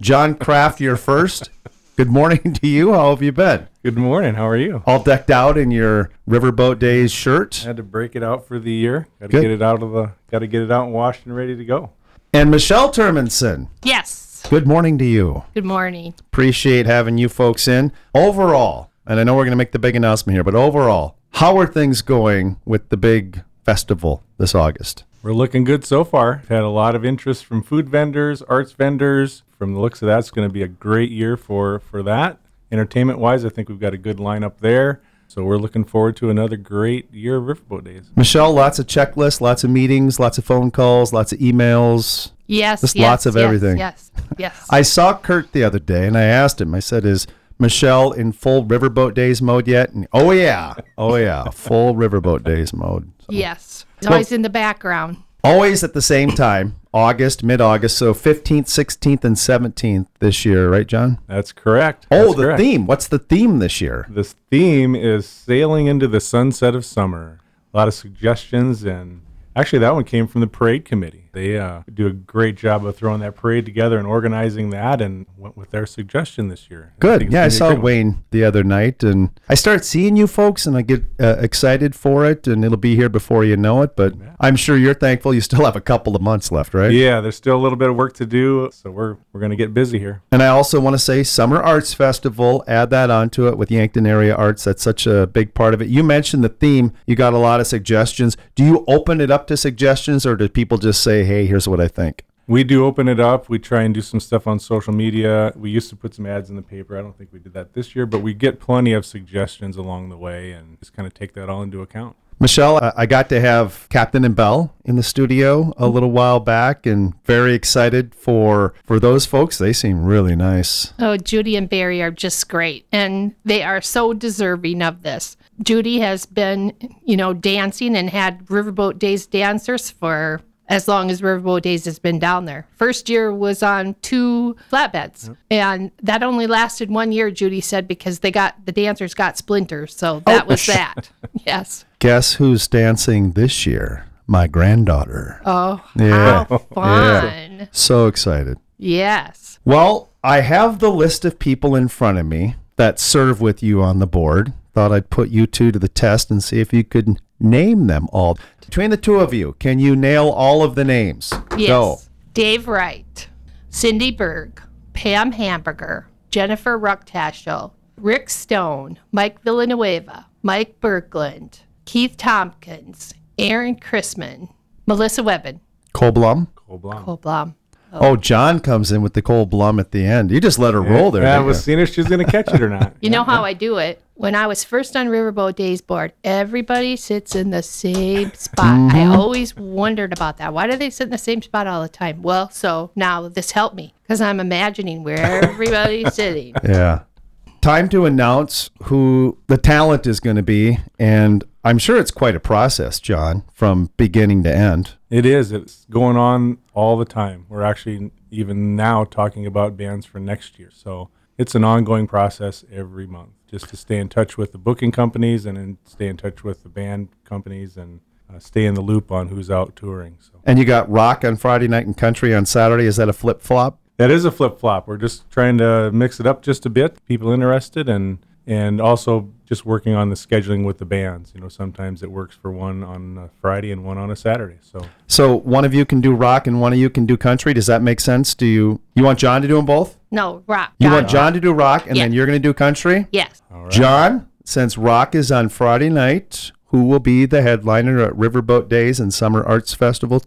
John Kraft, you're first. Good morning to you. How have you been? Good morning. How are you? All decked out in your Riverboat Days shirt. I had to break it out for the year. Got to Good. get it out and washed and ready to go. And Michelle Termanson. Yes. Good morning to you. Good morning. Appreciate having you folks in. Overall, and I know we're going to make the big announcement here, but overall, how are things going with the big festival this August? We're looking good so far. We've had a lot of interest from food vendors, arts vendors. From the looks of that, it's going to be a great year for that. Entertainment-wise, I think we've got a good lineup there. So we're looking forward to another great year of Riverboat Days. Michelle, lots of checklists, lots of meetings, lots of phone calls, lots of emails. Yes. Just lots of everything. Yes. I saw Kurt the other day, and I asked him, I said, is Michelle in full Riverboat Days mode yet? And, oh, yeah, full Riverboat Days mode. So. Yes. It's always in the background. Always at the same time, August, mid-August, so 15th, 16th, and 17th this year, right, John? That's correct. Oh, That's the correct. theme. What's the theme this year? This theme is Sailing into the Sunset of Summer. A lot of suggestions, and actually that one came from the parade committee. They do a great job of throwing that parade together and organizing that, and went with their suggestion this year. Good. Yeah, I saw Wayne. Wayne the other night, and I start seeing you folks, and I get excited for it, and it'll be here before you know it, but I'm sure you're thankful you still have a couple of months left, right? Yeah, there's still a little bit of work to do, so we're going to get busy here. And I also want to say Summer Arts Festival, add that onto it with Yankton Area Arts. That's such a big part of it. You mentioned the theme. You got a lot of suggestions. Do you open it up to suggestions, or do people just say, hey, here's what I think? We do open it up. We try and do some stuff on social media. We used to put some ads in the paper. I don't think we did that this year, but we get plenty of suggestions along the way and just kind of take that all into account. Michelle, I got to have Captain and Belle in the studio a little while back, and very excited for those folks. They seem really nice. Oh, Judy and Barry are just great, and they are so deserving of this. Judy has been, dancing and had Riverboat Days dancers for as long as Riverboat Days has been down there. First year was on 2 flatbeds, and that only lasted 1 year, Judy said, because the dancers got splinters, so that was that. Yes. Guess who's dancing this year? My granddaughter. Oh, Yeah. how fun. So excited. Yes. Well, I have the list of people in front of me that serve with you on the board. Thought I'd put you two to the test and see if you could name them all. Between the two of you, can you nail all of the names? Yes. Go. Dave Wright, Cindy Berg, Pam Hamburger, Jennifer Rucktaschel, Rick Stone, Mike Villanueva, Mike Berkland, Keith Tompkins, Aaron Chrisman, Melissa Webben, Cole Blum? Cole Blum. Cole Blum. Oh, John comes in with the Cole Blum at the end. You just let her roll there. Yeah, I didn't was you? seeing if she was going to catch it or not. You know how I do it? When I was first on Riverboat Days board, everybody sits in the same spot. I always wondered about that. Why do they sit in the same spot all the time? Well, so now this helped me because I'm imagining where everybody's sitting. Yeah. Time to announce who the talent is going to be, and I'm sure it's quite a process, John, from beginning to end. It is. It's going on all the time. We're actually even now talking about bands for next year. So it's an ongoing process every month just to stay in touch with the booking companies and then stay in touch with the band companies and stay in the loop on who's out touring. So And you got rock on Friday night and country on Saturday. Is that a flip-flop? that is a flip-flop. We're just trying to mix it up just a bit, people interested, and also just working on the scheduling with the bands. Sometimes it works for one on a Friday and one on a Saturday. So one of you can do rock and one of you can do country. Does that make sense? Do you want John to do them both? No, rock. You want John to do rock and Yeah. then you're going to do country? Yes. All right. John, since rock is on Friday night, who will be the headliner at Riverboat Days and Summer Arts Festival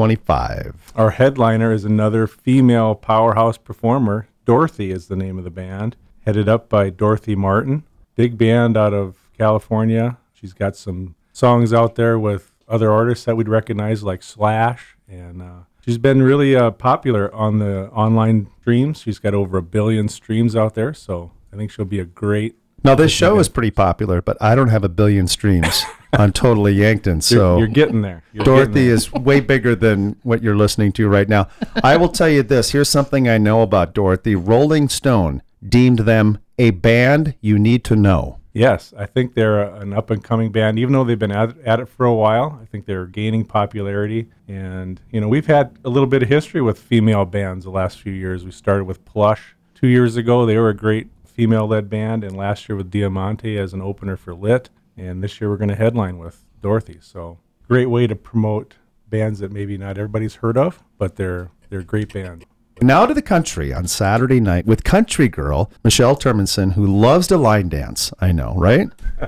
2025? Our headliner is another female powerhouse performer. Dorothy is the name of the band, headed up by Dorothy Martin. Big band out of California. She's got some songs out there with other artists that we'd recognize like Slash. And she's been really popular on the online streams. She's got over 1 billion streams out there. So I think she'll be a great... Now, this show is pretty popular, but I don't have 1 billion streams on Totally Yankton. So You're getting there. You're Dorothy getting there. is way bigger than what you're listening to right now. I will tell you this. Here's something I know about Dorothy. Rolling Stone deemed them a band you need to know. Yes, I think they're an up-and-coming band. Even though they've been at it for a while, I think they're gaining popularity. And, we've had a little bit of history with female bands the last few years. We started with Plush 2 years ago. They were a great female-led band. And last year with Diamante as an opener for Lit. And this year we're going to headline with Dorothy. So great way to promote bands that maybe not everybody's heard of, but they're a great band. Now to the country on Saturday night with country girl Michelle Termanson, who loves to line dance. I know, right?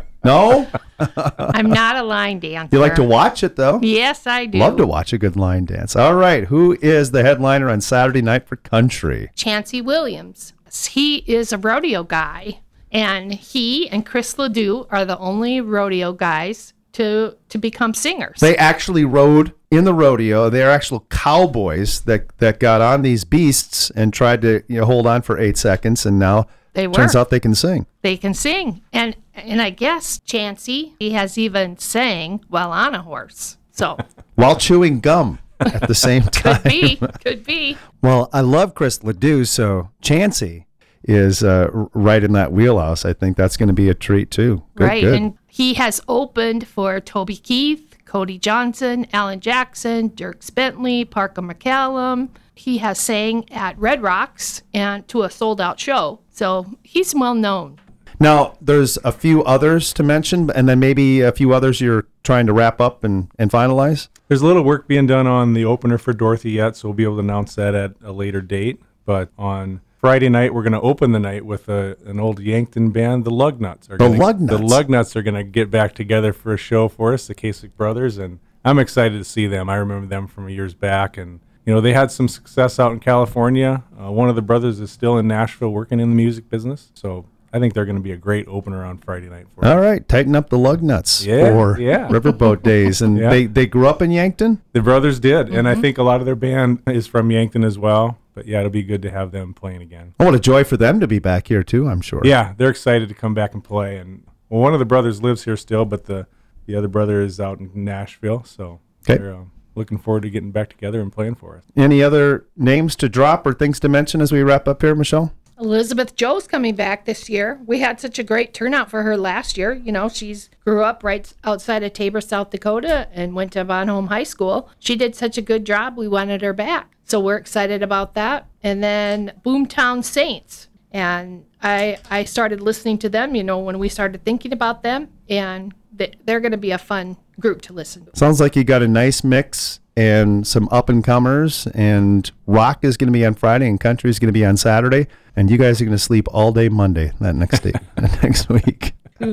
No? I'm not a line dancer. You like to watch it, though? Yes, I do. Love to watch a good line dance. All right. Who is the headliner on Saturday night for country? Chancey Williams. He is a rodeo guy, and he and Chris Ledoux are the only rodeo guys to become singers. They actually rode in the rodeo. They're actual cowboys that got on these beasts and tried to hold on for 8 seconds, and now turns out they can sing. They can sing. And I guess Chancey, he has even sang while on a horse. So while chewing gum at the same time. Could be. Well, I love Chris Ledoux, so Chancey is right in that wheelhouse. I think that's going to be a treat too. Good. And he has opened for Toby Keith, Cody Johnson, Alan Jackson, Dierks Bentley, Parker McCallum. He has sang at Red Rocks and to a sold-out show. So he's well known. Now, there's a few others to mention, and then maybe a few others you're trying to wrap up and finalize? There's a little work being done on the opener for Dorothy yet, so we'll be able to announce that at a later date. But on Friday night, we're going to open the night with an old Yankton band, the Lugnuts. The Lugnuts are going to get back together for a show for us, the Kasich Brothers, and I'm excited to see them. I remember them from years back, and they had some success out in California. One of the brothers is still in Nashville working in the music business, so I think they're going to be a great opener on Friday night for us. All right, tighten up the Lugnuts for Riverboat Days. And they grew up in Yankton? The brothers did, and I think a lot of their band is from Yankton as well. But yeah, it'll be good to have them playing again. Oh, what a joy for them to be back here too, I'm sure. Yeah, they're excited to come back and play. And one of the brothers lives here still, but the other brother is out in Nashville. So they're looking forward to getting back together and playing for us. Any other names to drop or things to mention as we wrap up here, Michelle? Elizabeth Joe's coming back this year. We had such a great turnout for her last year. She's grew up right outside of Tabor, South Dakota, and went to Bonhomme High School. She did such a good job, we wanted her back. So we're excited about that. And then Boomtown Saints. And I started listening to them, when we started thinking about them. And they're going to be a fun group to listen to. Sounds like you got a nice mix and some up-and-comers. And rock is going to be on Friday and country is going to be on Saturday. And you guys are going to sleep all day Monday that next day, next week.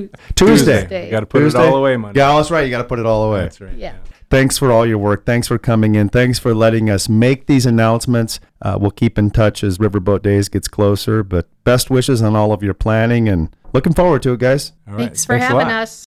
Tuesday. You got to put it all away Monday. Yeah, that's right. You got to put it all away. That's right. Yeah. Thanks for all your work. Thanks for coming in. Thanks for letting us make these announcements. We'll keep in touch as Riverboat Days gets closer. But best wishes on all of your planning and looking forward to it, guys. All right. Thanks for having us.